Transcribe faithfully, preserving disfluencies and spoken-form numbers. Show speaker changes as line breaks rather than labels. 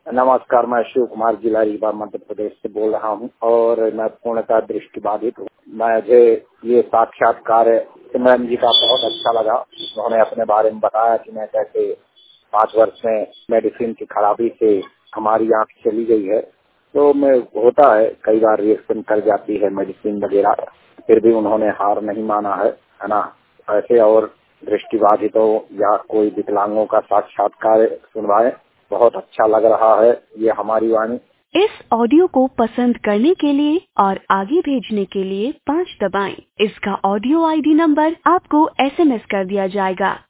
नमस्कार, मैं शिव कुमार जिला रीवा मध्य प्रदेश से बोल रहा हूं और मैं पूर्णतः दृष्टिबाधित हूं। मुझे ये साक्षात्कार सिमरन जी का बहुत अच्छा लगा। उन्होंने अपने बारे में बताया कि मैं कैसे पाँच वर्ष में मेडिसिन की खराबी से हमारी आंख चली गई है। तो मैं होता है कई बार रिएक्शन कर जाती है मेडिसिन वगैरह, फिर भी उन्होंने हार नहीं माना है, है ना। ऐसे और दृष्टिबाधितों या कोई विकलांगों का साक्षात्कार सुनवाए, बहुत अच्छा लग रहा है ये हमारी वाणी।
इस ऑडियो को पसंद करने के लिए और आगे भेजने के लिए पाँच दबाएं। इसका ऑडियो आईडी नंबर आपको एसएमएस कर दिया जाएगा।